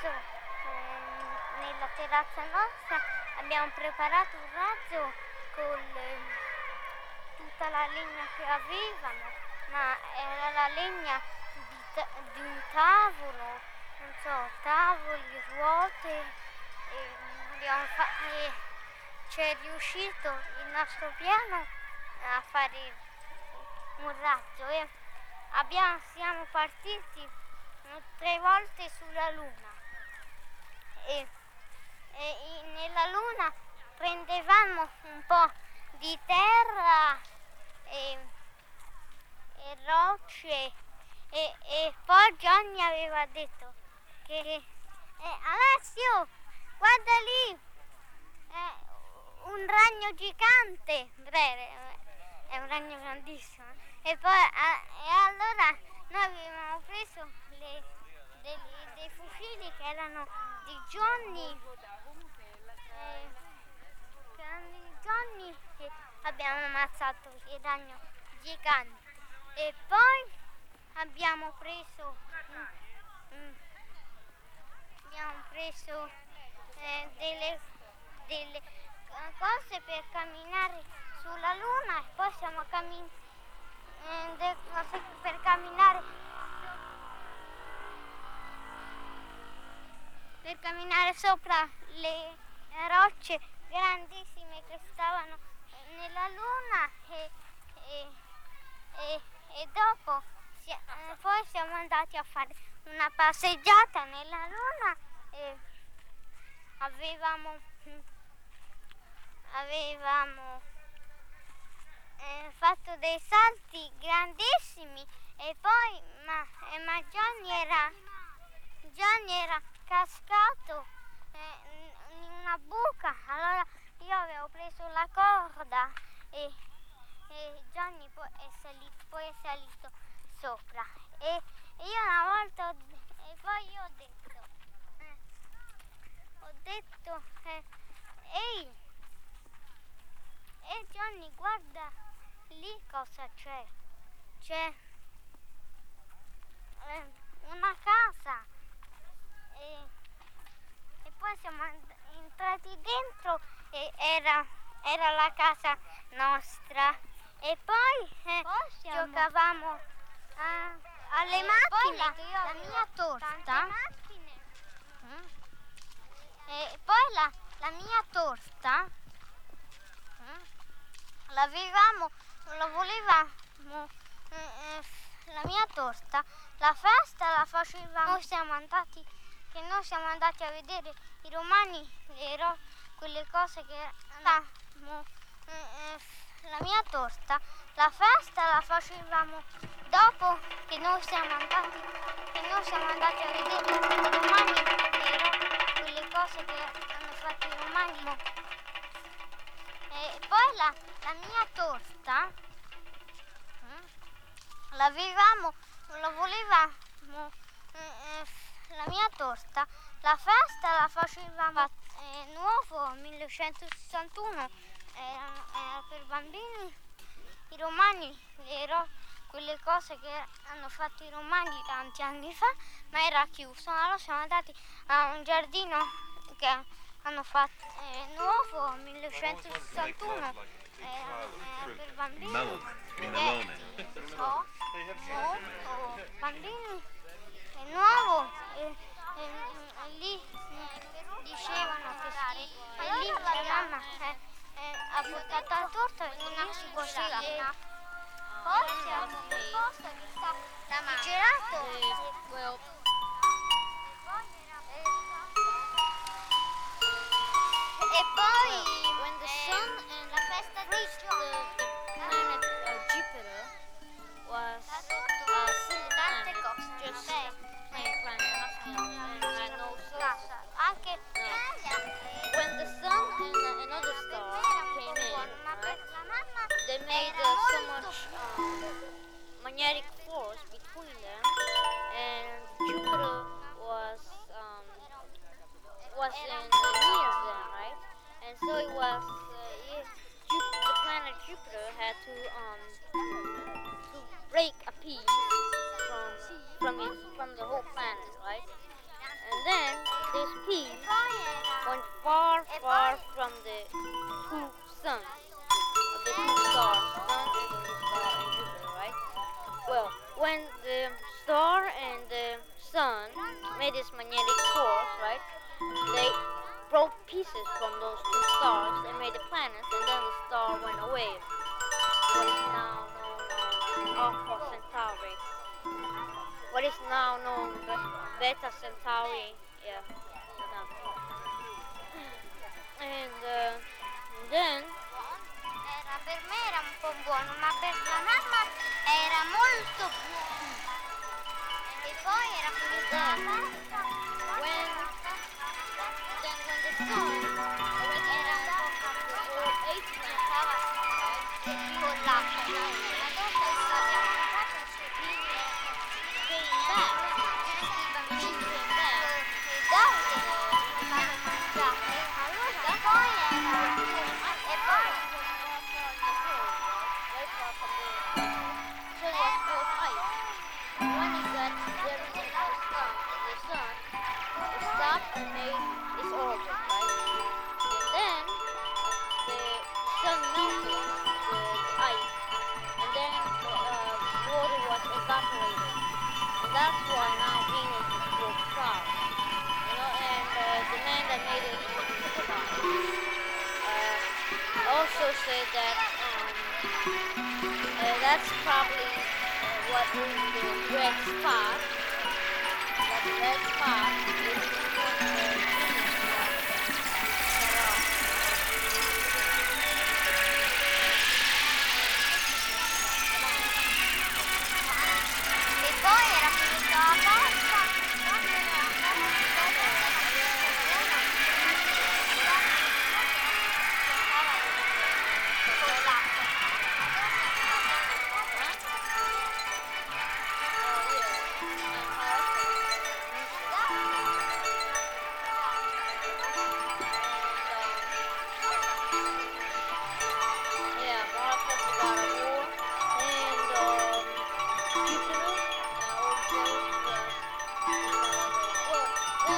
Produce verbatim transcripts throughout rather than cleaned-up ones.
adesso ehm, nella terrazza nostra abbiamo preparato un razzo con ehm, tutta la legna che avevano, ma era la legna di, ta- di un tavolo, non so, tavoli, ruote, e abbiamo fa- e c'è riuscito il nostro piano a fare un razzo e abbiamo, siamo partiti tre volte sulla Luna e, e in- nella Luna prendevamo un po' di terra e, e rocce e, e poi Johnny aveva detto che eh, Alessio, guarda lì, è un ragno gigante, breve, è un ragno grandissimo. E poi a- e allora noi avevamo preso le, dei, dei fucili che erano di Johnny, eh, che erano di Johnny e abbiamo ammazzato il ragno gigante. E poi abbiamo preso mm, mm, abbiamo preso eh, delle, delle eh, cose per camminare sulla Luna e poi siamo cammin- eh, delle cose per camminare per camminare sopra le rocce grandissime che stavano nella Luna e, e, e, e dopo si- eh, poi siamo andati a fare una passeggiata nella Luna e avevamo avevamo eh, fatto dei salti grandissimi e poi ma, eh, ma Johnny era Johnny era cascato eh, in una buca, allora io avevo preso la corda e, e Johnny poi è salito, poi è salito sopra e io una volta ho, e poi io ho detto eh, ho detto eh, ehi e Johnny, guarda lì cosa c'è. C'è eh, una casa e, e poi siamo and- entrati dentro e era, era la casa nostra. E poi, eh, Poi siamo- giocavamo a- alle E macchine. poi la- che io la avevo mia torta. tante macchine. Mm. E poi la, la mia torta mm, l'avevamo, la volevamo, eh, eh, la mia torta, la festa la facevamo, noi siamo andati, che noi siamo andati a vedere i romani, le ro- quelle cose che avevamo, eh, eh, la mia torta, la festa la facevamo dopo che noi siamo andati, che noi siamo andati a vedere i romani, le ro- quelle cose che hanno fatto i romani. mo. E poi la, la mia torta mm, l'avevamo, la volevamo, eh, eh, la mia torta, la festa la facevamo eh, nuovo millenovecentosessantuno, era, era per bambini, i romani, le ro- quelle cose che hanno fatto i romani tanti anni fa, ma era chiuso. Allora siamo andati a un giardino che hanno fatto eh, nuovo millenovecentosessantuno, era, era per bambini. Melon, Eh, melone. so, molto bambini, è nuovo e, e, e lì mm, dicevano che sì, e lì la mamma eh, eh, ha portato la torta e non si può scegliere. Poi siamo in un posto che sta il gelato. Well, E poi when the eh, sun and la festa di the, Giove. the planet uh, Jupiter was Ha a detto single tante planet, cose, just vabbè. plain planet, nothing, and had no source. Casa. Anche l'Italia. When the sun and uh, another star came in, right, they made uh, so much um, magnetic force between them, and Jupiter was um, was in uh, near them, right? And so it was uh, it, Ju- the planet Jupiter had to um to break a piece from from it from the whole planet, right? And then this piece E poi era... went far, E far poi- from the two suns, of the two stars, Sun and the moon star and Jupiter, right? Well, when the star and the sun made this magnetic force, right? They broke pieces from those two stars and made the planets, and then the star went away. What is now known as Alpha Centauri. What is now known as Beta Centauri. Yeah. No. And uh, then Era, per me era un po' buono, ma per la mamma era molto buono. E poi era finita la pasta. when then when the sun already Era era un po' or eight now, stava con l'acqua. Ma dopo abbiamo fatto un scioglino. came back, I bambini came back. e dopo stavano mangiando. E poi era... E poi... Very far from the so it was full of ice. When it got very near to the sun, the sun, it stopped and made its orbit, right? And then the sun melted the ice, and then the uh, water was evaporated, and that's why now Venus is full of clouds. You know, and uh, the man that made it uh, also said that um, uh, that's probably uh, what is the red spot. That red spot is the Venus spot. E poi era finita la pasta. Con l'acqua. Yeah, Mars has got a war, and um, Jupiter, uh, also, yeah, well,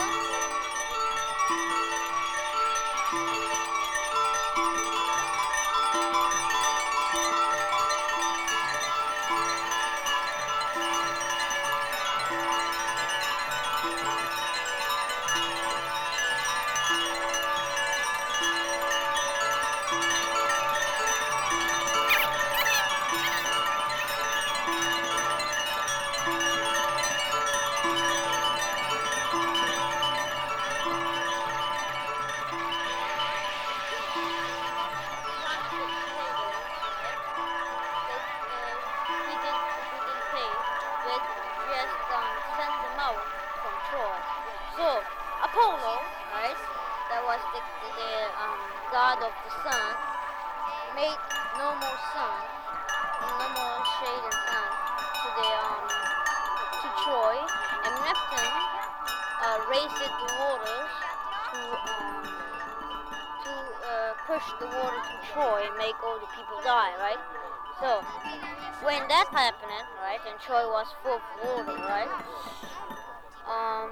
So Apollo, right, that was the, the, the um, god of the sun, made no more sun, no more shade and sun to the um, to Troy, and Neptune uh, raised the waters to um, to uh, push the water to Troy and make all the people die, right? So when that happened, right, and Troy was full of water, right? Um,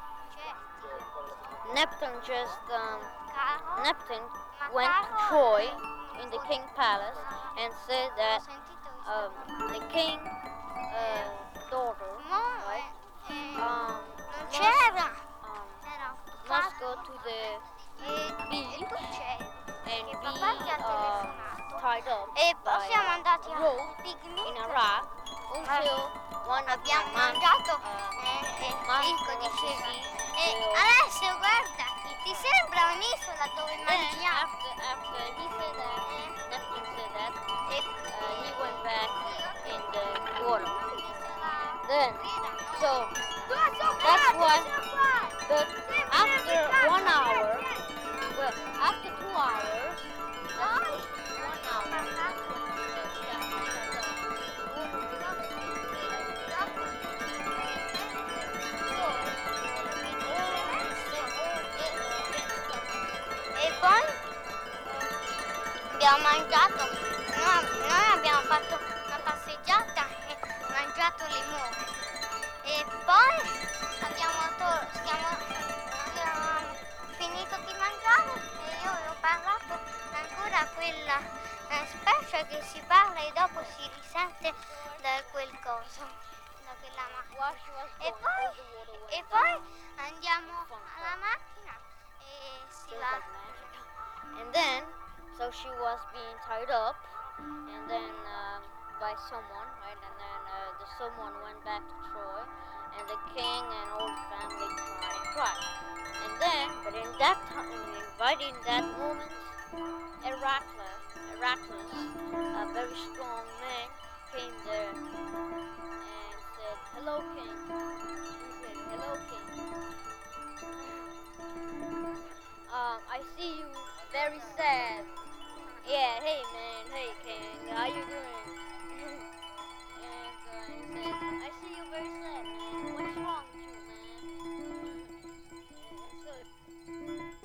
Neptune just um, Neptune went to Troy in the king palace and said that um, the king uh, daughter, right, um, Non must, c'era. um, Era must go to the E, e tu c'eri. and E be papà ti ha uh, telefonato. tied up E by poi siamo andati a a rope picnic. in a rock until one of my Abbiamo mom's mangiato uh, e, e mom's Ricco was to diceva see e the- adesso guarda, ti sembra un'isola dove Then mangiamo? after after he said that, Neptune said that, E uh, he went back in the water. Then, so that's why. But after one hour, well, after two hours, that's one hour. That's when the Japanese had the water. E poi abbiamo mangiato, no, noi abbiamo fatto una passeggiata e mangiato limone. E poi abbiamo to- stiamo, abbiamo cioè che si parla e dopo si risente da quel coso, da quella macchina. While she was E going, poi, all the water went e down. poi andiamo Fun alla fact. macchina e si Just va. like magic. And then, so she was being tied up, and then um, by someone, right? And then uh, the someone went back to Troy, and the king and all the family cried and cried. And then, but in that time, right in that moment, Heracles, Heracles, a very strong man, came there and said, "Hello, king." He said, "Hello, king. Um, I see you very sad. Yeah, hey man, hey king, how you doing?" And uh, he said, "I see you very sad, man. What's wrong with you, man?" so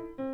Ciao.